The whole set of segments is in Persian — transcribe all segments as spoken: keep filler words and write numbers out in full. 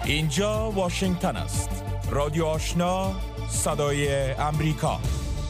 اینجا واشنگتن است. رادیو آشنا، صدای امریکا.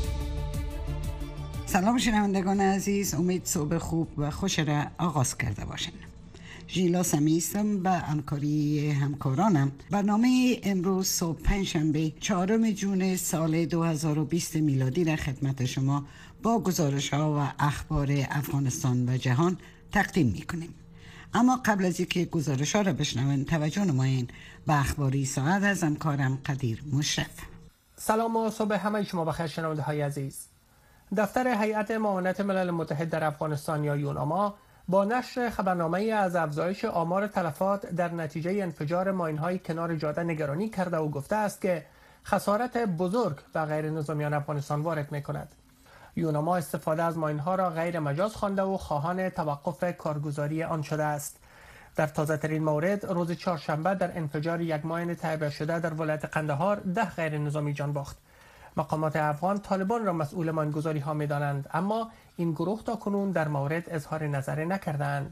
سلام شنوندگان عزیز، امید صبح خوب و خوش را آغاز کرده باشین. ژیلا سمیستم به همکاری همکارانم برنامه امروز صبح پنجشنبه چهارم جون سال دو هزار و بیست میلادی را خدمت شما با گزارش ها و اخبار افغانستان و جهان تقدیم می کنیم. اما قبل از اینکه گزارش ها را بشنوین توجه نمایین به اخباری ساعت از همکارم قدیر مشرف. سلام و صبح همه شما بخیر شنونده های عزیز. دفتر هیئت معاونت ملل متحد در افغانستان یا یوناما با نشر خبرنامه‌ای از افزایش آمار تلفات در نتیجه انفجار ماین‌های کنار جاده نگرانی کرده و گفته است که خسارت بزرگ به غیر نظامیان افغانستان وارد می‌کند. یوناما استفاده از ماین‌ها را غیر مجاز خوانده و خواهان توقف کارگزاری آن شده است. در تازه‌ترین مورد روز چهارشنبه در انفجار یک ماین تعبیه شده در ولایت قندهار ده غیر نظامی جان باخت. مقامات افغان طالبان را مسئول ماین‌گذاری ها می‌دانند، اما این گروه تا کنون در مورد اظهار نظر نکردند.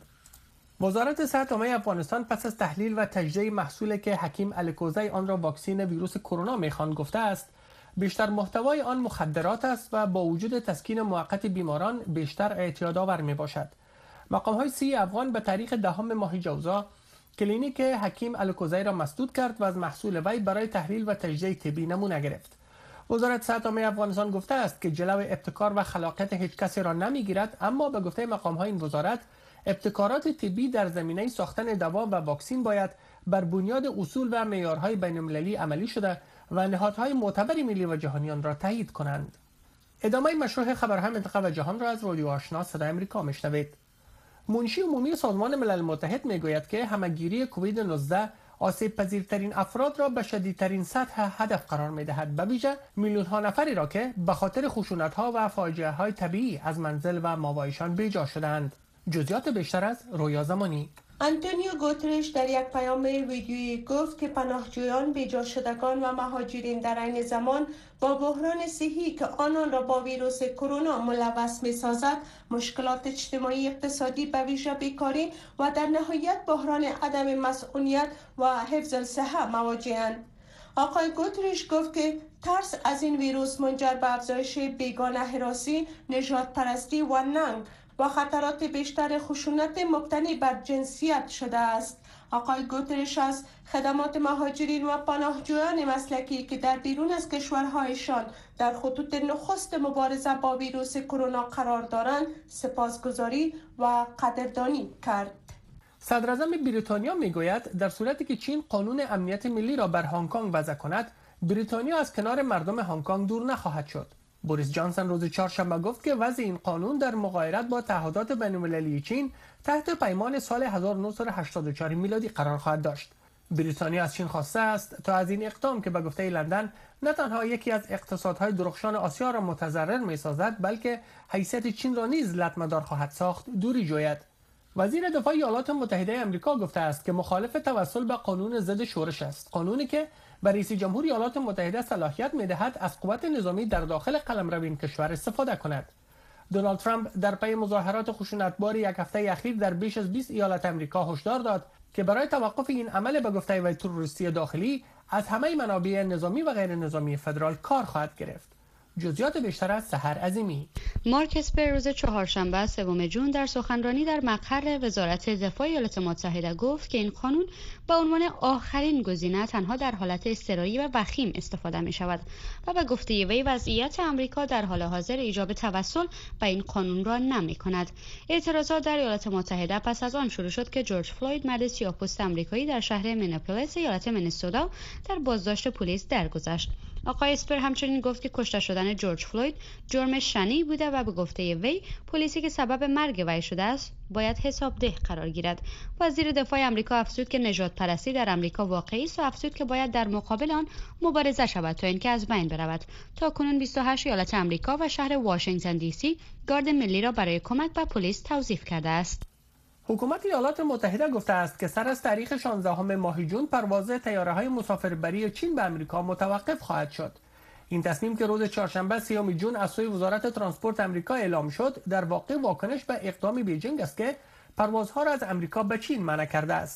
وزارت صحت عامه افغانستان پس از تحلیل و تجزیه محصولی که حکیم الکوزی آن را واکسن ویروس کرونا می‌خواند گفته است بیشتر محتوای آن مخدرات است و با وجود تسکین موقت بیماران بیشتر اعتیادآور میباشد. مقام‌های سی افغان به تاریخ دهم ماه جوزا کلینیک حکیم الکوزی را مسدود کرد و از محصول وی برای تحلیل و تجزیه طبی نمونه گرفت. وزارت صحت عامه افغانستان گفته است که جلو ابتکار و خلاقیت هیچ کسی را نمیگیرد، اما به گفته مقام‌های این وزارت ابتکارات طبی در زمینه ساختن دوا و واکسن باید بر بنیاد اصول و معیارهای بین‌المللی عملی شده و نهادهای معتبر ملی و جهانی آن را تایید کنند. ادامه مشروع خبرهای منطقه و جهان را از رادیو آشنا صدای امریکا میشنوید. منشی عمومی سازمان ملل متحد میگوید که همه‌گیری کووید نوزده آسیب پذیرترین افراد را به شدیدترین سطح هدف قرار می‌دهد، به ویژه میلیون ها نفری را که به خاطر خشونت‌ها و فاجعه‌های طبیعی از منزل و ماوایشان بیجا شدند. جزئیات بیشتر از رویا زمانی. آنتونیو گوترش در یک پیام ویدیویی گفت که پناهجویان، بیجا شدگان و مهاجرین در عین زمان با بحران صحی که آنان را با ویروس کرونا ملوث می‌سازد، مشکلات اجتماعی اقتصادی به ویژه بیکاری و در نهایت بحران عدم مسئولیت و حفظ الصحه مواجه‌اند. آقای گوترش گفت که ترس از این ویروس منجر به افزایش بیگانه هراسی، نژاد پرستی و ننگ و خطرات بیشتر خشونت مبتنی بر جنسیت شده است. آقای گوترش از خدمات مهاجرین و پناهجویان مسلکی که در بیرون از کشورهایشان در خطوط نخست مبارزه با ویروس کرونا قرار دارند سپاسگزاری و قدردانی کرد. صدر اعظم بریتانیا میگوید در صورتی که چین قانون امنیت ملی را بر هنگ کنگ وضع کند، بریتانیا از کنار مردم هنگ کنگ دور نخواهد شد. بوریس جانسون روز چهارشنبه گفت که وضع این قانون در مغایرت با تعهدات بین‌المللی چین تحت پیمان سال هزار و نهصد و هشتاد و چهار میلادی قرار خواهد داشت. بریتانیا از چین خواسته است تا از این اقدام که به گفته لندن نه تنها یکی از اقتصادهای درخشان آسیا را متضرر می‌سازد، بلکه حیثیت چین را نیز لطمه‌دار خواهد ساخت، دوری جوید. وزیر دفاع ایالات متحده آمریکا گفته است که مخالف توسل به قانون ضد شورش است، قانونی که به رئیس جمهور ایالات متحده صلاحیت می‌دهد از قوت نظامی در داخل قلمرو این کشور استفاده کند. دونالد ترامپ در پی مظاهرات خشونتبار یک هفته اخیر در بیش از بیست ایالت آمریکا هشدار داد که برای توقف این عمل به گفته وی تروریستی داخلی از همه منابع نظامی و غیر نظامی فدرال کار خواهد گرفت. جزئیات بیشتر از سحر عظیمی. مارک اسپر روز چهارشنبه سوم جون در سخنرانی در مقر وزارت دفاع ایالات متحده گفت که این قانون به عنوان آخرین گزینه تنها در حالت اضطراری و وخیم استفاده می شود و به گفته وی وضعیت آمریکا در حال حاضر ایجاب توسل به این قانون را نمی کند. اعتراضات در ایالات متحده پس از آن شروع شد که جورج فلوید مرد سیاه‌پوست آمریکایی در شهر مینیاپولیس ایالت مینیسوتا در بازداشت پلیس درگذشت. آقای اسپر همچنین گفت که کشته شدن جورج فلوید جرم شنیع بوده و به گفته وی پلیسی که سبب مرگ وی شده است باید حسابده قرار گیرد. وزیر دفاع آمریکا افزود که نژاد پرستی در آمریکا واقعی است و افزود که باید در مقابل آن مبارزه شود تا اینکه از بین برود. تا کنون بیست و هشت ایالت آمریکا و شهر واشنگتن دی سی گارد ملی را برای کمک به پلیس توظیف کرده است. حکومت ایالات متحده گفته است که سر از تاریخ شانزدهم ماه جون پرواز طیاره‌های مسافربری چین به آمریکا متوقف خواهد شد. این تصمیم که روز چهارشنبه سیوم جون از سوی وزارت ترانسپورت آمریکا اعلام شد، در واقع واکنش به اقدام بیجینگ است که پروازها را از آمریکا به چین منع کرده است.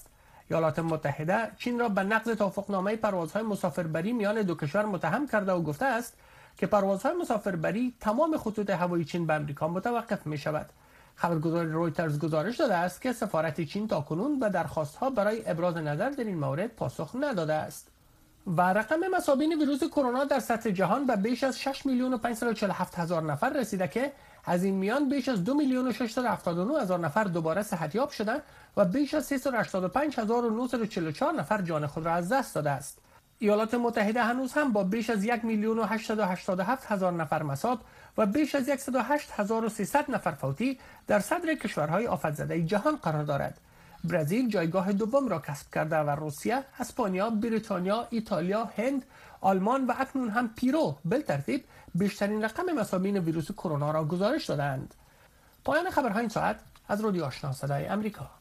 ایالات متحده چین را به نقض توافقنامه پروازهای مسافربری میان دو کشور متهم کرده و گفته است که پروازهای مسافربری تمام خطوط هوایی چین به آمریکا متوقف می شود. خبرگزاری رویترز گزارش داده است که سفارت چین تاکنون به درخواست‌ها برای ابراز نظر در این مورد پاسخ نداده است. و رقم مصابین ویروس کرونا در سطح جهان به بیش از شش میلیون و پانصد و چهل و هفت هزار نفر رسیده که از این میان بیش از دو میلیون و ششصد و هفتاد و نه هزار نفر دوباره صحتیاب شدند و بیش از سیصد و هشتاد و پنج هزار و نهصد و چهل و چهار نفر جان خود را از دست داده است. ایالات متحده هنوز هم با بیش از یک میلیون و هشتصد و هشتاد و هفت هزار نفر مصاب و بیش از صد و هشت هزار و سیصد نفر فوتی در صدر کشورهای آفت‌زده جهان قرار دارد. برزیل جایگاه دوم را کسب کرده و روسیه، اسپانیا، بریتانیا، ایتالیا، هند، آلمان و اکنون هم پیرو بالترتیب بیشترین رقم مصابین ویروس کرونا را گزارش دادند. پایان خبرهای این ساعت از رادیو آشنا صدای امریکا.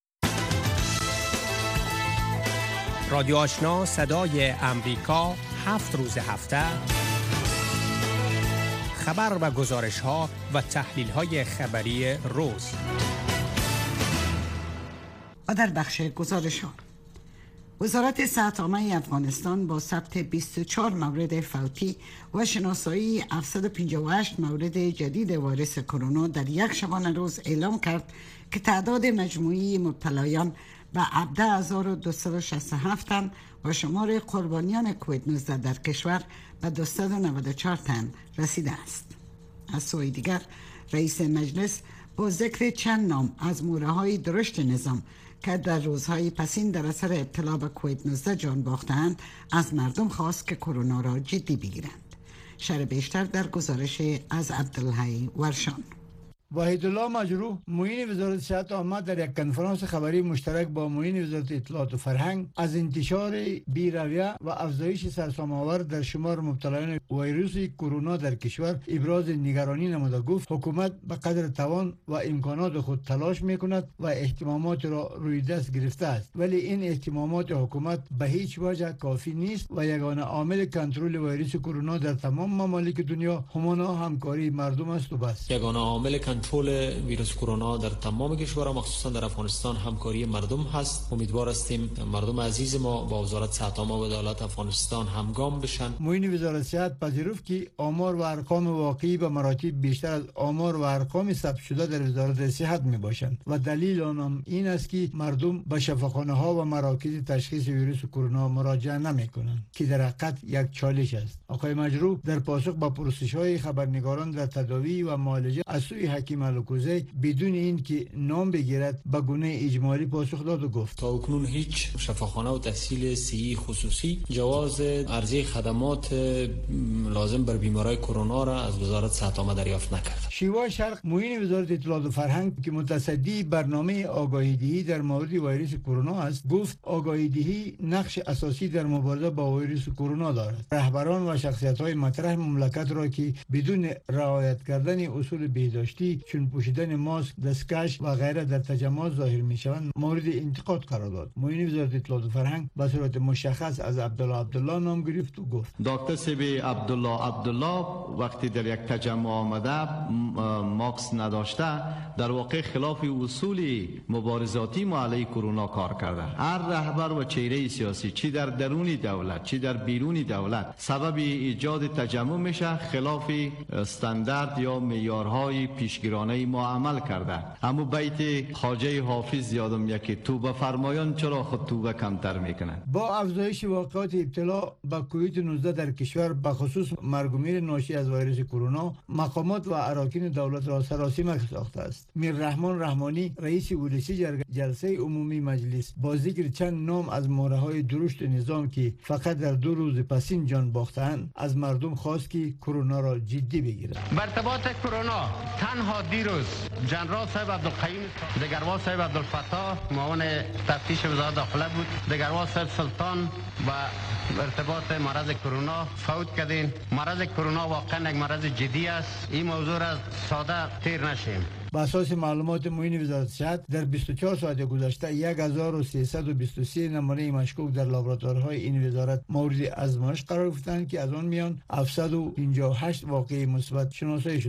رادیو آشنا صدای امریکا هفت روز هفته خبر و گزارش ها و تحلیل های خبری روز. و در بخش گزارش ها، وزارت صحت عامه افغانستان با ثبت بیست و چهار مورد فوتی و شناسایی هفتصد و پنجاه و هشت مورد جدید ویروس کرونا در یک شبانه روز اعلام کرد که تعداد مجموعی مبتلایان به هفده هزار و دویست و شصت و هفت تن و شمار قربانیان کووید نوزده در کشور به دویست و نود و چهار تن رسیده است. از سوی دیگر رئیس مجلس با ذکر چند نام از موره‌های درشت نظام که در روزهای پسین در اثر ابتلا به کووید نوزده جان باختند از مردم خواست که کرونا را جدی بگیرند. شرح بیشتر در گزارش از عبدالحی ورشان. وحیدالله مجروح معین وزارت صحت عامه در یک کنفرانس خبری مشترک با معین وزارت اطلاعات و فرهنگ از انتشار بی‌رویه و افزایش سرسام‌آور در شمار مبتلایان ویروس کرونا در کشور ابراز نگرانی نموده. گفت حکومت به قدر توان و امکانات خود تلاش می‌کند و اهتمامات را روی دست گرفته است، ولی این اهتمامات حکومت به هیچ وجه کافی نیست و یگانه عامل کنترل ویروس کرونا در تمام ممالک دنیا همانا همکاری مردم است و بس. یگانه عامل کنترل ویروس کرونا در تمام کشورها مخصوصا در افغانستان همکاری مردم هست. امیدوار هستیم مردم عزیز ما با وزارت صحت عامه و دولت افغانستان همگام بشن. معین وزارت صحت پذیرفت که آمار و ارقام واقعی به مراتب بیشتر از آمار و ارقام ثبت شده در وزارت صحت می باشند و دلیل آن هم این است که مردم به شفاخانه ها و مراکز تشخیص ویروس کرونا مراجعه نمی کنند که در حقیقت یک چالش است. آقای مجروح در پاسخ به پرسش های خبرنگاران در تداوی و معالجه از سوی حکیم الکوزی بدون این که نام بگیرد به گونه اجمالی پاسخ داد و گفت تا اکنون هیچ شفاخانه و تحصیل صحی خصوصی جواز عرضه خدمات لازم بر بیمارای کرونا را از وزارت صحت عامه دریافت نکرد. شیوا شرق معین وزارت اطلاعات و فرهنگ که متصدی برنامه آگاهی دهی در مورد ویروس کرونا است گفت آگاهی دهی نقش اساسی در مبارزه با ویروس کرونا دارد. رهبران و شخصیت‌های مطرح مملکت را که بدون رعایت کردن اصول بهداشتی چون پوشیدن ماسک، دستکش و غیره در تجمعات ظاهر می‌شوند مورد انتقاد قرار داد. معین وزارت اطلاعات و فرهنگ به صورت مشخص از عبدالله عبدالله نام گرفت و گفت دکتر سیبی عبدالله عبدالله وقتی در یک تجمع آمده ماسک نداشته در واقع خلاف اصول مبارزاتی ما علیه کرونا کار کرده. هر رهبر و چهره سیاسی چی در درون دولت چی در بیرون دولت سبب ایجاد تجمع میشه خلاف استاندارد یا معیارهای پیشگیرانه ما عمل کرده. اما بیت خواجه حافظ یادم میاد که توبه فرمایان چرا خود توبه کمتر میکنن. با افزایش واقعات ابتلا به کووید نوزده در کشور به خصوص مرگ و میر ناشی از ویروس کرونا مقامات و اراکین دولت را سراسیمه ساخته است. میر رحمان رحمانی رئیس اولسی جلسه عمومی مجلس با ذکر چند نام از موره‌های درشت نظام که فقط در دو روز پسین جان باختند از مردم خواست که کرونا را جدی بگیرند. ارتباط کرونا تنها دیروز جنرال صاحب عبدالقیوم دگروال صاحب عبدالفتاح معاون تفتیش وزارت داخله بود دگروال صاحب سلطان و ارتباط مرض کرونا فوت کردین. مرض کرونا واقعا یک مرض جدی است. این موضوع را ساده تیر نشیم. با اساس معلومات معین وزارت صحت در بیست و چهار ساعت گذشته یک هزار و سیصد و بیست و سه نمونه مشکوک در لابراتوارهای این وزارت مورد آزمایش قرار گرفتند که از آن میان هفتصد و پنجاه و هشت واقعه مثبت شناسایی شده است.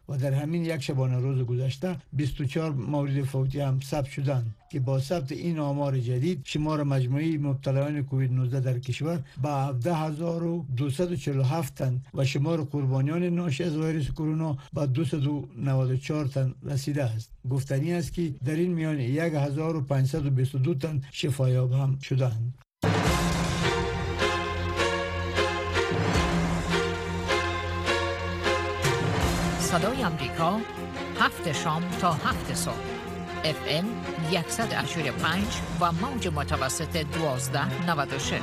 و در همین یک شبانه روز گذشته بیست و چهار مورد فوتی هم ثبت شدند که با ثبت این آمار جدید شمار مجموعی مبتلایان کووید نوزده در کشور به هفده هزار و دویست و چهل و هفت تن و شمار قربانیان ناشی از ویروس کرونا به دویست و نود و چهار تن رسیده است. گفتنی است که در این میان هزار و پانصد و بیست و دو تن شفایاب هم شدند. صدای امریکا هفت شام تا هفت صبح اف ام صد و هشتاد و پنج و موج متوسط دوازده نود و شش.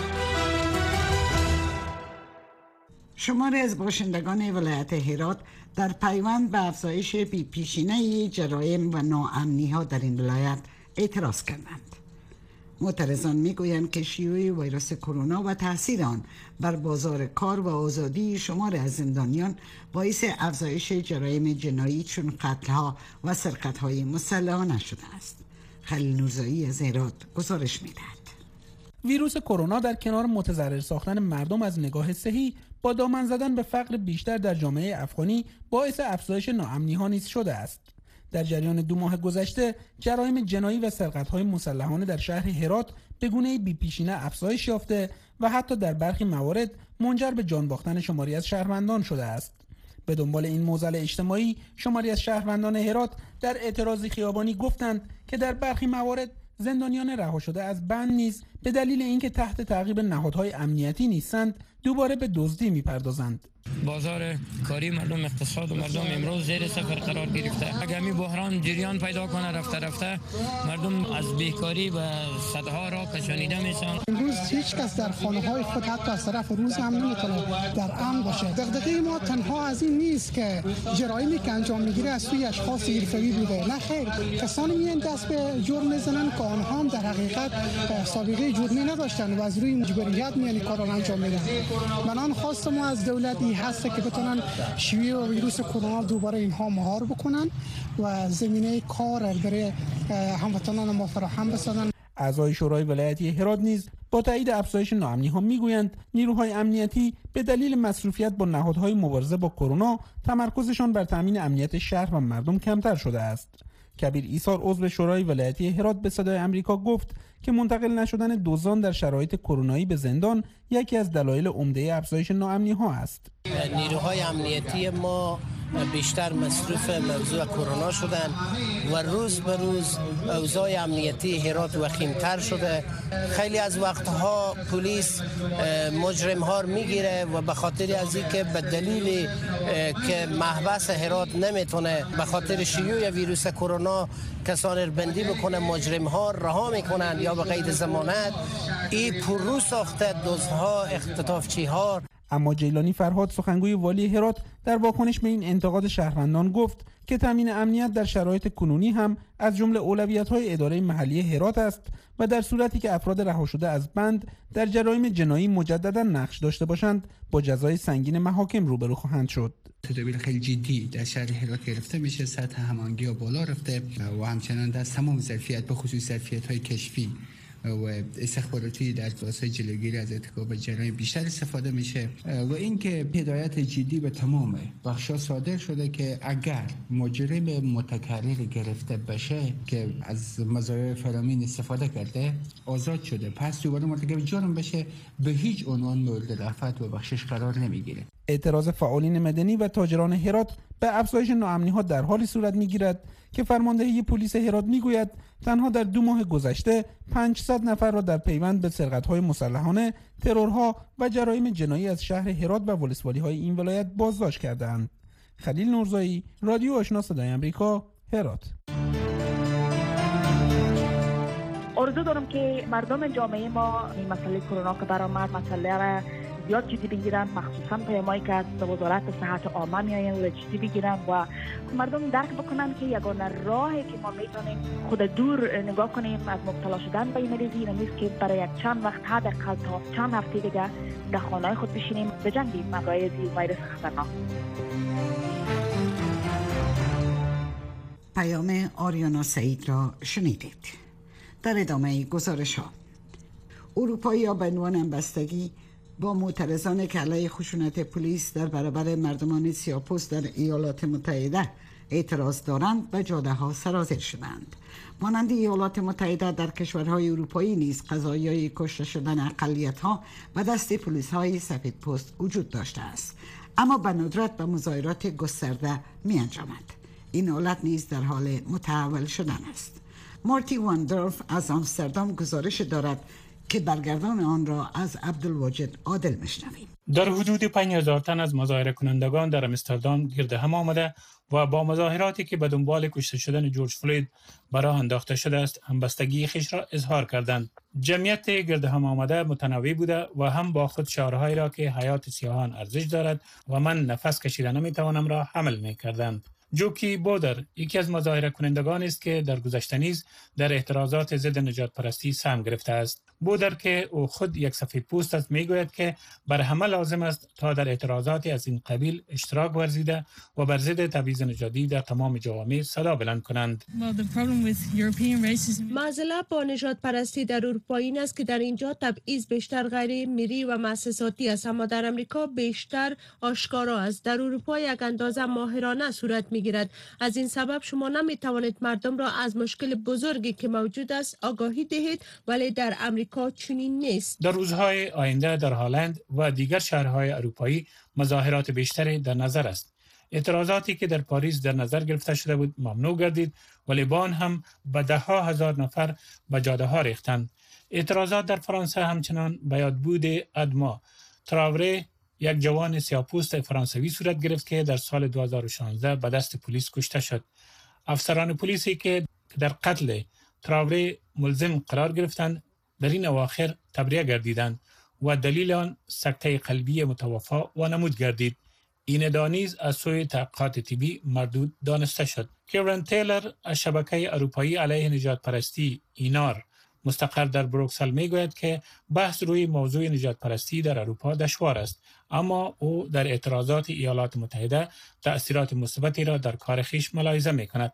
شماری از باشندگان ولایت هرات در پیوند به افزایش بی پیشینه جرایم و ناامنی ها در این ولایت اعتراض کردند. معترضان میگویند که شیوع ویروس کرونا و تاثیر آن بر بازار کار و آزادی شمار از زندانیان باعث افزایش جرایم جنایی چون قتل‌ها و سرقت‌های مسلحانه شده است. خلیل نورزایی از هرات گزارش می‌دهد. ویروس کرونا در کنار متضرر ساختن مردم از نگاه صحی با دامن زدن به فقر بیشتر در جامعه افغانی باعث افزایش ناامنی‌ها نیز شده است. در جریان دو ماه گذشته جرایم جنایی و سرقت‌های مسلحانه در شهر هرات به گونه‌ای بی‌پیشینه افزایش یافته و حتی در برخی موارد منجر به جان باختن شماری از شهروندان شده است. به دنبال این معضل اجتماعی شماری از شهروندان هرات در اعتراضی خیابانی گفتند که در برخی موارد زندانیان رها شده از بند نیز به دلیل اینکه تحت تعقیب نهادهای امنیتی نیستند دوباره به دزدی می‌پردازند. بازار کاری مردم، اقتصاد و مردم امروز زیر صفر قرار گرفته. اگر می بحران جریان پیدا کنه رفته رفته مردم از بیکاری و صدها را کشانیده میشن. امروز هیچ کس در خانه های خود حتی از طرف روز هم نمیتونه در امن باشه. دغدغه ما تنها از این نیست که جرایمی که انجام میگیره از سوی اشخاص حرفه‌ای بوده، نه خیر، کسانی میان دست به جرم میزنن که آنها هم در حقیقت سابقه جرمی نداشتن و از روی مجبوریت میان کارا انجام میدن. من خواست ما از دولت این هست که بتونن شیوع ویروس کرونا دوباره اینها مهار بکنن و زمینه کار برای هموطنان ما فراهم بسازن. اعضای شورای ولایتی هرات نیز با تایید افزایش ناامنی‌ها میگویند نیروهای امنیتی به دلیل مصروفیت با نهادهای مبارزه با کرونا تمرکزشان بر تامین امنیت شهر و مردم کمتر شده است. کبیر ایثار عضو شورای ولایتی هرات به صدای آمریکا گفت که منتقل نشدن دزدان در شرایط کرونایی به زندان یکی از دلایل عمده افزایش ناامنی‌ها است. نیروهای امنیتی ما بیشتر مصروف موضوع کرونا شدن و روز به روز اوضاع امنیتی هرات وخیم‌تر شده. خیلی از وقتها پلیس مجرم ها میگیره و به خاطر از اینکه به دلیل که محبس هرات نمیتونه به خاطر شیوع ویروس کرونا کسان بندی بکنه، مجرم ها رها میکنن یا به قید ضمانت. این پررو ساخته دزدها، اختطافچی ها. اما جیلانی فرهاد سخنگوی والی هرات در واکنش به این انتقاد شهروندان گفت که تامین امنیت در شرایط کنونی هم از جمله اولویت‌های اداره محلی هرات است و در صورتی که افراد رها شده از بند در جرایم جنایی مجددا نقش داشته باشند با جزای سنگین محاکم روبرو خواهند شد. تدابیر خیلی جدی در شهر هرات گرفته میشه، سطح هماهنگی بالا رفته و همچنان در تمام ظرفیت به خصوص ظرفیت‌های کشفی و استخباراتی در کلاس‌های جلوگیری از ارتکاب جرایم بیشتر استفاده میشه و اینکه هدایت جدی به تمام بخش‌ها صادر شده که اگر مجرم متکرر گرفته بشه که از مزایای فرامین استفاده کرده آزاد شده، پس دوباره مرتکب جرم بشه به هیچ عنوان مورد رأفت و بخشش قرار نمیگیره. اعتراض فعالین مدنی و تاجران هرات به افزایش ناامنی‌ها در حالی صورت می‌گیرد که فرماندهی پلیس هرات میگوید تنها در دو ماه گذشته پانصد نفر را در پیوند به سرقت‌های مسلحانه، ترورها و جرایم جنایی از شهر هرات و ولسوالی‌های این ولایت بازداشت کردند. خلیل نورزایی، رادیو آشنا صدای آمریکا، هرات. آرزو دارم که مردم جامعه ما این مسئله کرونا که برآمد مسئله را زیاد جدی بگیرن، مخصوصا پیامایی که از وزارت صحت عامه میآیند و جدی بگیرن و مردم درک بکنن که یگانه راهی که ما میتونیم خود دور نگاه کنیم از مبتلا شدن به این مریضی این نیست که برای یک چند وقت حداقل تا چند هفته دیگه در خانه‌های خود بشینیم بجنگیم مقای از ویروس خطرناک. پیام آریانا سعید را شنیدید. در ادامه گزارش ها، اروپایی ها به عنوان بستگی با معترضان که علیه خشونت پلیس در برابر مردمان سیاه‌پوست در ایالات متحده اعتراض دارند به جاده ها سرازیر شدند. مانند ایالات متحده در کشورهای اروپایی نیز قضایای کشته شدن اقلیت ها و دست پلیس های سفید پوست وجود داشته است، اما به ندرت به مظاهرات گسترده می انجامد. این حالت نیز در حال متحول شدن است. مارتی واندرف از آمستردام گزارش دارد که برگردان آن را از عبدالواجد عادل میشنویم. در حدود پنج هزار تن از مظاهره کنندگان در آمستردام گرد هم آمده و با مظاهراتی که به دنبال کشته شدن جورج فلوید براه انداخته شده است همبستگی خویش را اظهار کردند. جمعیت گرد هم آمده متنوع بوده و هم با خود شعارهایی را که حیات سیاهان ارزش دارد و من نفس کشیدن نمیتوانم را حمل میکردند. جوکی بودر یکی از مظاهره کنندگان است که در گذشته نیز در اعتراضات ضد نجات پرستی سهم گرفته است. بودر که او خود یک سفید پوست است میگوید که بر همه لازم است تا در اعتراضات از این قبیل اشتراک ورزیده و بر ضد تبعیض نژادی در تمام جوامع صدا بلند کنند. معضله با نجات پرستی در اروپا این است که در اینجا تبعیض بیشتر غیر ملی و مؤسساتی است، اما در امریکا بیشتر آشکارا است. در اروپا یک اندازه ماهرانه صورت میگیرد. از این سبب شما نمیتوانید مردم را از مشکل بزرگی که موجود است آگاهی دهید، ولی در امریکا چنین نیست. در روزهای آینده در هلند و دیگر شهرهای اروپایی مظاهرات بیشتری در نظر است. اعتراضاتی که در پاریس در نظر گرفته شده بود ممنوع گردید، ولی با آن هم به ده ها هزار نفر به جاده ها ریختند. اعتراضات در فرانسه همچنان به یادبود ادما تراوره، یک جوان سیاه‌پوست فرانسوی صورت گرفت که در سال دو هزار و شانزده به دست پلیس کشته شد. افسران پلیسی که در قتل تراوره ملزم قرار گرفتند در این اواخر تبرئه گردیدند و دلیل آن سکته قلبی متوفی و نمود گردید. این ادعا نیز از سوی تحقیقات طبی مردود دانسته شد. کیرن تیلر از شبکه اروپایی علیه نجات پرستی اینار مستقر در بروکسل میگوید که بحث روی موضوع نجات پرستی در اروپا دشوار است، اما او در اعتراضات ایالات متحده تأثیرات مثبتی را در کار خویش ملاحظه میکند.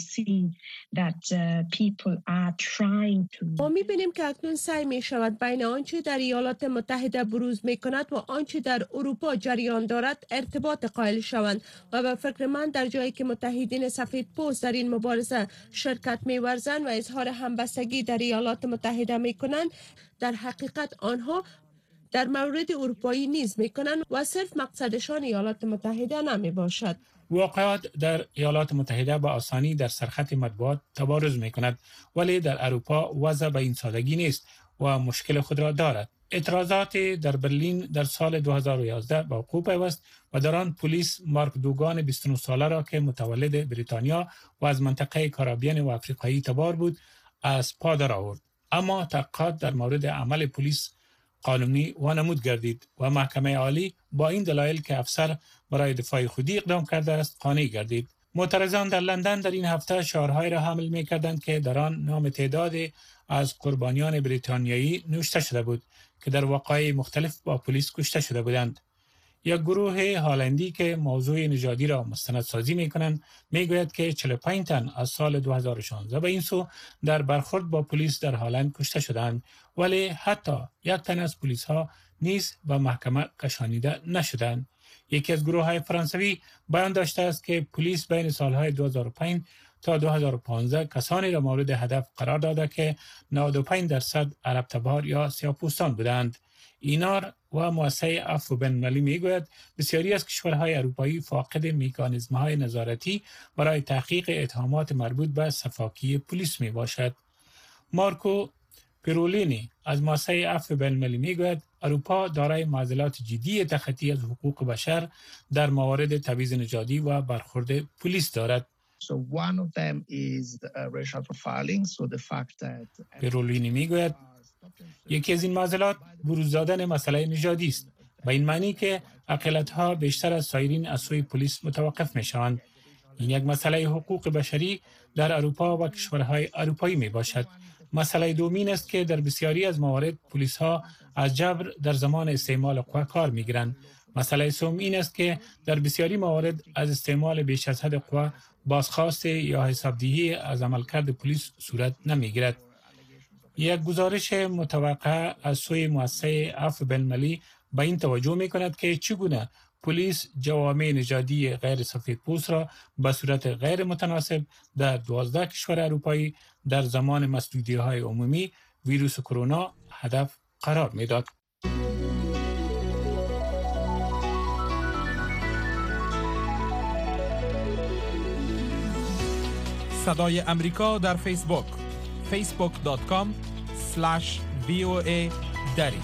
ما می‌بینیم که اکنون سعی می‌شود بین آنچه در ایالات متحده بروز می‌کند و آنچه در اروپا جریان دارد ارتباط قائل شوند و به فکر من در جایی که متحدین سفید پوست در این مبارزه شرکت می‌ورزند و اظهار همبستگی در ایالات متحده می‌کنند، در حقیقت آنها در مورد اروپایی نیز می‌کنند و صرف مقصدشان ایالات متحده نمی‌باشد. واقعات در ایالات متحده به آسانی در سرخط مطبوعات تبارز می کند، ولی در اروپا وضع به این سادگی نیست و مشکل خود را دارد. اعتراضات در برلین در سال دو هزار و یازده به وقوع پیوست و در آن پلیس مارک دوگان بیست و نه ساله را که متولد بریتانیا و از منطقه کارائیبی و افریقایی تبار بود از پا در آورد. اما تحقیقات در مورد عمل پلیس قانونی و نمود گردید و محکمه عالی با این دلایل که افسر برای دفاع خودی اقدام کرده است قانع گردید. معترضان در لندن در این هفته شعارهایی را حمل می کردند که در آن نام تعدادی از قربانیان بریتانیایی نوشته شده بود که در وقایع مختلف با پلیس کشته شده بودند. یک گروه هالندی که موضوع نژادی را مستندسازی می کنند می گوید که چهل و پنج تن از سال دو هزار و شانزده به این سو در برخورد با پلیس در هالند کشته شدند، ولی حتی یک تن از پلیس ها نیز به محکمه کشانیده نشدند. یکی از گروه های فرانسوی بیان داشته است که پلیس بین سالهای دو هزار و پنج تا دو هزار و پانزده کسانی را مورد هدف قرار داده که نود و پنج درصد عرب تبار یا سیاه‌پوستان بودند. اینار و مؤسسه عفو بین‌المللی میگوید بسیاری از کشورهای اروپایی فاقد مکانیزم‌های نظارتی برای تحقیق اتهامات مربوط به سفاکی پلیس می باشد. مارکو پیرولینی از مؤسسه عفو بین‌المللی میگوید اروپا دارای معضلات جدی تخطی از حقوق بشر در موارد تبعیض نژادی و برخورد پلیس دارد. So one of them is uh, racial profiling. So the fact that پیرولینی میگوید یکی از این معضلات بروز دادن مسئله نژادی است، به این معنی که اقلیت‌ها بیشتر از سایرین از سوی پلیس متوقف می‌شوند. این یک مسئله حقوق بشری در اروپا و کشورهای اروپایی میباشد. مسئله دومین است که در بسیاری از موارد پلیس‌ها از جبر در زمان استعمال قوا کار می‌گیرند. مسئله سوم این است که در بسیاری موارد از استعمال بیش از حد قوا بازخواست یا حسابدهی از عملکرد پلیس صورت نمی‌گیرد. یک گزارش متوقع از سوی مؤسسه عفو بین‌المللی به این توجه می کند که چگونه پلیس جوامع نژادی غیر سفیدپوست را به صورت غیر متناسب در دوازده کشور اروپایی در زمان مسدودی‌های عمومی ویروس کرونا هدف قرار می‌داد. صدای امریکا در فیسبوک فیسبوک دات کام اسلش وی او ای دری.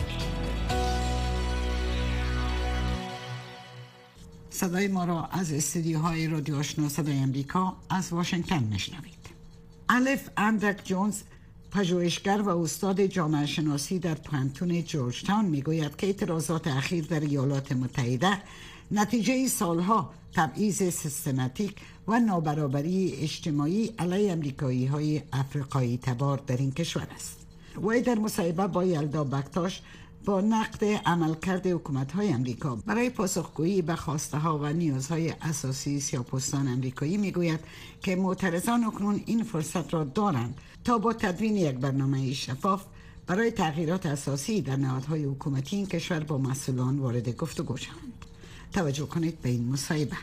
صدای ما را از استودیوهای رادیو آشنا صدای امریکا از واشنگتن میشنوید. الف اندرک جونز، پژوهشگر و استاد جامعه شناسی در پانتون جورج تاون، میگوید که اعتراضات اخیر در ایالات متحده نتیجه سالها تبعیض سیستماتیک و نابرابری اجتماعی علیه امریکایی های افریقایی تبار در این کشور است. وی در مصاحبه با یلدا بکتاش با نقد عملکرد حکومت‌های امریکا برای پاسخگویی به خواسته‌ها و نیازهای اساسی سیاه‌پوستان امریکایی میگوید که معترضان اکنون این فرصت را دارند تا با تدوین یک برنامه شفاف برای تغییرات اساسی در نهادهای حکومتی این کشور با مسئولان وارد گفتگو شوند. توجه کنید به این مصاحبه.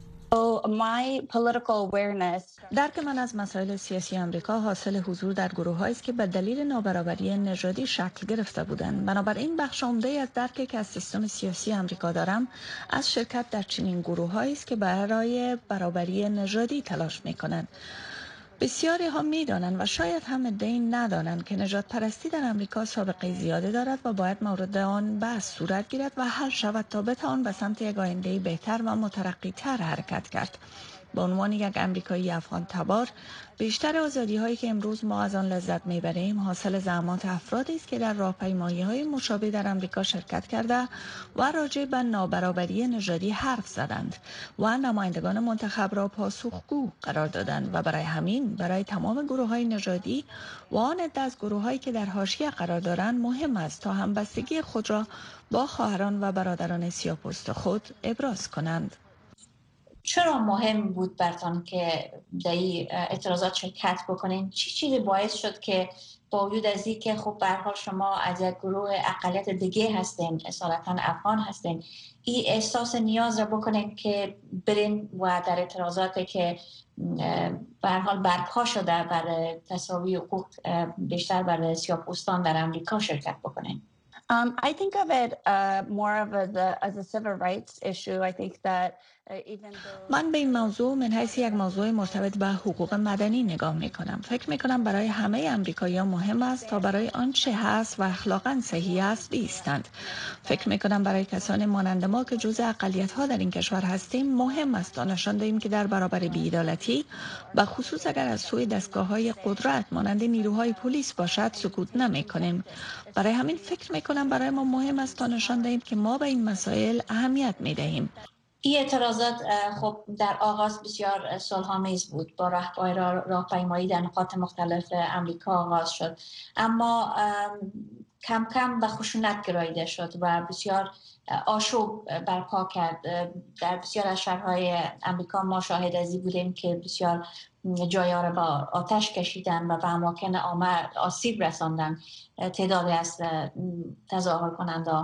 درک من از مسائل سیاسی آمریکا حاصل حضور در گروه‌هایی است که به دلیل نابرابری نژادی شکل گرفته بودند. بنابراین بخش عمده از درکی که از سیستم سیاسی آمریکا دارم از شرکت در چنین گروه‌هایی است که برای برابری نژادی تلاش می‌کنند. بسیاری ها می دانند و شاید هم ادعی ندانند که نژاد پرستی در امریکا سابقه زیاده دارد و باید مورد آن بحث صورت گیرد و حل شود تا بتوان به سمت یک آینده بهتر و مترقی تر حرکت کرد. به عنوان یک امریکایی افغان تبار، بیشتر آزادی هایی که امروز ما از آن لذت میبریم حاصل زحمات افرادی است که در راهپیمایی های مشابه در امریکا شرکت کرده و راجع به نابرابری نژادی حرف زدند و نمایندگان منتخب را پاسخگو قرار دادند و برای همین برای تمام گروه های نژادی و آن عده از گروه هایی که در حاشیه قرار دارند مهم است تا همبستگی خود را با خواهران و برادران سیاه‌پوست خود ابراز کنند. چرا مهم بود براتون که در این اعتراضات شرکت بکنین؟ چی چیزی باعث شد که با وجود از این که خب به هر حال شما از یک گروه اقلیت دیگه هستین، اصالتا افغان هستین، این احساس نیاز را بکنین که برین و در اعتراضاتی که به هر حال برپا شده برای تساوی حقوق بیشتر برای سیاه‌پوستان در امریکا شرکت بکنین؟ Um, I think of it uh, more of as a, as a civil rights issue. I think that من به این موضوع من حیث یک موضوع مرتبط به حقوق مدنی نگاه می کنم. فکر می کنم برای همه امریکایی‌ها مهم است تا برای آنچه هست و اخلاقاً صحیح است بیستند. فکر می کنم برای کسان مانند ما که جزء اقلیت‌ها در این کشور هستیم مهم است تا نشان دهیم که در برابر بی‌عدالتی و خصوص اگر از سوی دستگاه‌های قدرت مانند نیروهای پلیس باشد سکوت نمی کنیم. برای همین فکر می کنم برای ما مهم است تا نشان دهیم که ما به این مسائل اهمیت می دهیم. این اعتراضات خب در آغاز بسیار صلح‌آمیز بود، با راهپای راهپیمایی در نقاط مختلف امریکا آغاز شد، اما کم کم به خشونت گراییده شد و بسیار آشوب برپا کرد. در بسیار از شهرهای امریکا ما شاهد ازی بودیم که بسیار جای‌ها را با آتش کشیدن و به اماکن عامه آسیب رساندن تعدادی از تظاهر کننده.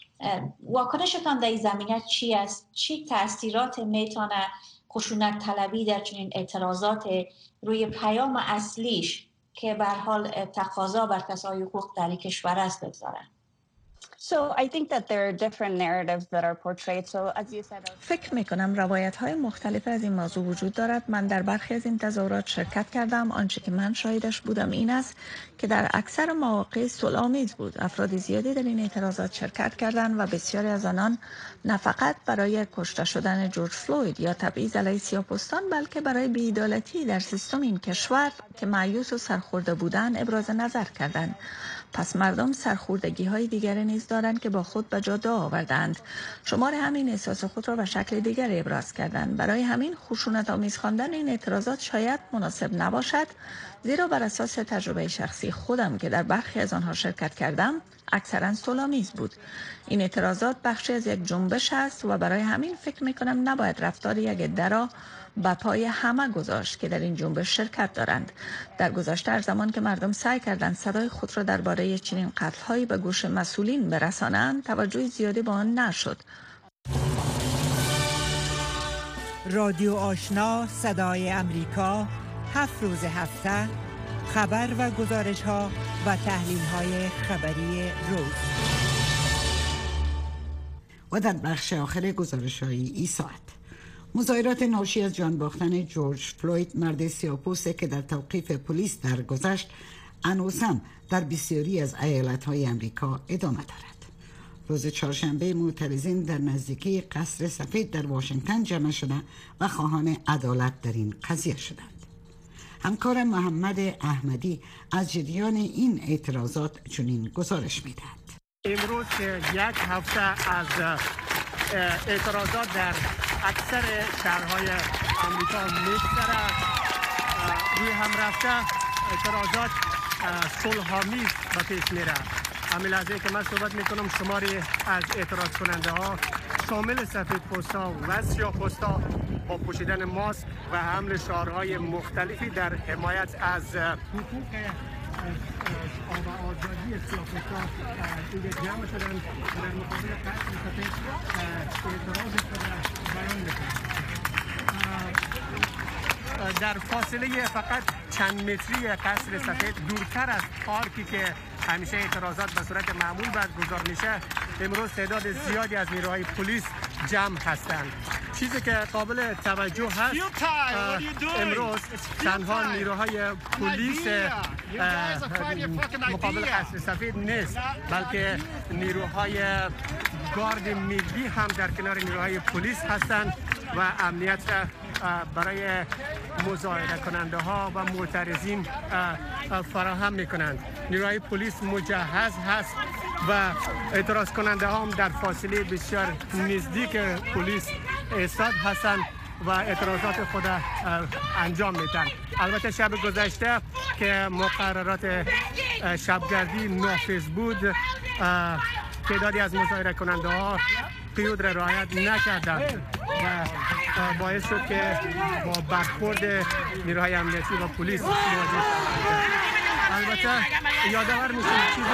واکنشتان در این زمینه چی است؟ چی تأثیرات میتونه خشونت طلبی در چنین اعتراضات روی پیام اصلیش که به هر حال تقاضا بر تساوی حقوق در این کشور است بگذاره؟ So I think that there are different narratives that are portrayed. So as you said, فکر می‌کنم روایت‌های مختلف از این موضوع وجود دارد. من در برخی از این تظاهرات شرکت کردم. آنچه که من شاهدش بودم این است که در اکثر مواقع صلح‌آمیز بود. افراد زیادی در این اعتراضات شرکت کردند و بسیاری از آنان نه فقط برای کشته شدن جورج فلوید یا تبعیض علیه سیاه‌پوستان بلکه برای بی‌عدالتی در سیستم این کشور که مایوس و سرخورده بودند ابراز نظر کردند. پس مردم سرخوردگی های دیگری نیز دارند که با خود به جا آوردند. شمار همین احساس خود را به شکل دیگر ابراز کردند. برای همین خشونت آمیز خواندن این اعتراضات شاید مناسب نباشد، زیرا بر اساس تجربه شخصی خودم که در برخی از آنها شرکت کردم اکثرا صلح‌آمیز بود. این اعتراضات بخشی از یک جنبش است و برای همین فکر می‌کنم نباید رفتار یک عده را به پای همه گذاشت که در این جنبش شرکت دارند. در گذشته هر زمان که مردم سعی کردند صدای خود را درباره چنین قتل‌هایی به گوش مسئولین برسانند، توجه زیادی به آن نشد. رادیو آشنا صدای امریکا، هفت روز هفته خبر و گزارش ها و تحلیل های خبری روز. و در بخش آخر گزارش های ای ساعت، مظاهرات ناشی از جان باختن جورج فلوید، مرد سیاه‌پوسته که در توقیف پلیس درگذشت، هنوزم در بسیاری از ایالت‌های امریکا ادامه دارد. روز چهارشنبه معترضین در نزدیکی قصر سفید در واشنگتن جمع شدند و خواهان عدالت در این قضیه شدند. همکار محمد احمدی از جریان این اعتراضات چنین گزارش می‌دهد. امروز یک هفته از اعتراضات در اکثر شهرهای آمریکا می‌گذرد. روی هم رفته اعتراضات صلح‌آمیز به پیش می‌رود. همین لحظه که من صحبت میکنم شماری از اعتراض کننده ها شامل سفید پوستا و سیاه پوستا با پوشیدن ماسک و حمل شعارهای مختلفی در حمایت از حقوق و آزادی سیاه پوستا اینجا جمع شدن و در مقابل قصر سفید اعتراض خود بیان میکنند. در فاصله فقط چند متری قصر سفید، دورتر از پارکی که همیشه اعتراضات به صورت معمول برگزار میشه، امروز تعداد زیادی از نیروهای پلیس جمع هستند. چیزی که قابل توجه هست امروز تنها نیروهای پلیس مقابل قصر سفید نیست، بلکه نیروهای گارد ملی هم در کنار نیروهای پلیس هستند و امنیت برای مظاهره کننده ها و معترضین فراهم می کنند. نیروهای پلیس مجهز هست و اعتراض کننده ها هم در فاصله بسیار نزدیک پلیس ایستاد هستند و اعتراضات خود انجام میدن. البته شب گذشته که مقررات شبگردی نافذ بود، تعدادی از مظاهره کننده ها قیود را رعایت نکردند و باعث شد که با برخورد نیروهای امنیتی و پلیس مواجه شدند. البته یادآور میشیم چیزی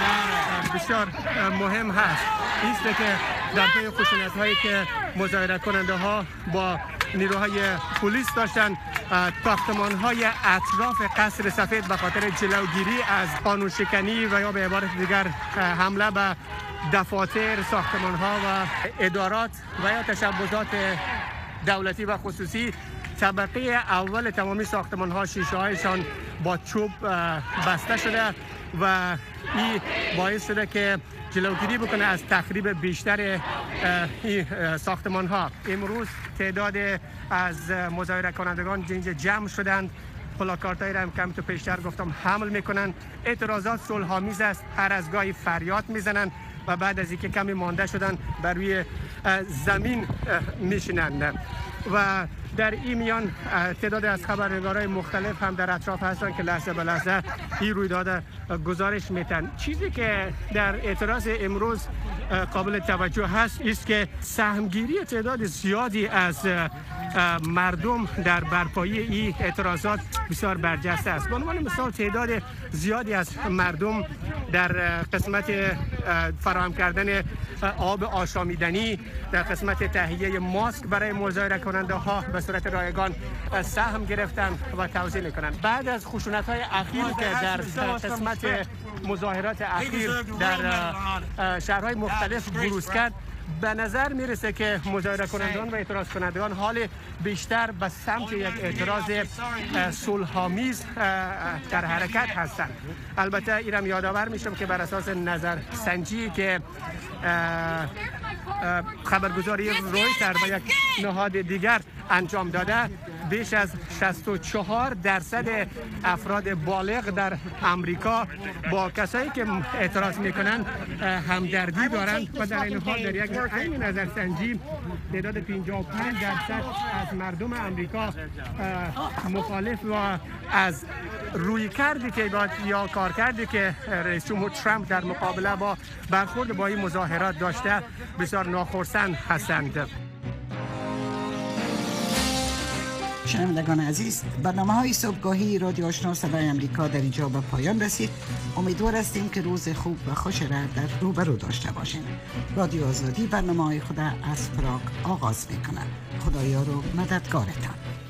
که بسیار مهم هست است که در پی خشونت هایی که مظاهره کننده ها با نیروهای پلیس داشتن، ساختمان های اطراف قصر سفید به خاطر جلوگیری از قانون شکنی و یا به عبارت دیگر حمله به دفاتر، ساختمان ها و ادارات و یا تشبثات دولتی و خصوصی، طبقه اول تمامی ساختمان ها شیشه هایشان با چوب بسته شده و این باعث شده که جلوگیری بکنه از تخریب بیشتر این ساختمان ها. امروز تعداد از مظاهره کنندگان اینجا جمع شدند، پلاکارتایی را هم کم تو پیشتر گفتم حمل میکنن. اعتراضات صلح‌آمیز است، هر از گاهی فریاد میزنن و بعد از اینکه کمی مانده شدن بر روی زمین میشینند و در این میان تعداد از خبرنگارای مختلف هم در اطراف هستند که لحظه به لحظه این رویداد گزارش میتن. چیزی که در اعتراض امروز قابل توجه هست است که سهمگیری تعداد زیادی از مردم در برپایی این اعتراضات بسیار برجسته است. به عنوان مثال تعداد زیادی از مردم در قسمت فراهم کردن آب آشامیدنی، در قسمت تهیه ماسک برای مظاهره کننده ها به صورت رایگان سهم گرفتند و توزیع میکنند. بعد از خشونت‌های اخیر که در قسمت مظاهرات اخیر در شهرهای مختلف بروز کرد، به نظر میرسه که مظاهره کنندگان و اعتراض کنندگان حال بیشتر به سمت یک اعتراض صلح‌آمیز در حرکت هستند. البته اینم یادآور میشم که بر اساس نظرسنجی که خبرگزاری رویتر و یک نهاد دیگر انجام داده، بیش از شصت و چهار درصد افراد بالغ در امریکا با کسایی که اعتراض میکنند همدردی دارند و در این حال در یک عین نظرسنجی تعداد پنجاه و پنج درصد از مردم امریکا مخالف و از روی کردی که یا کار کردی که رئیس جمهور ترامپ در مقابله با برخورد با این مظاهرات داشته بسیار ناخرسند هستند. شنوندگان عزیز، برنامه های صبحگاهی رادیو آشنا صدای امریکا در اینجا به پایان رسید. امیدوار هستیم که روز خوب و خوش را در روبرو داشته باشین. رادیو آزادی برنامه های خود از پراگ آغاز میکنه. خدایا رو مددگارتان.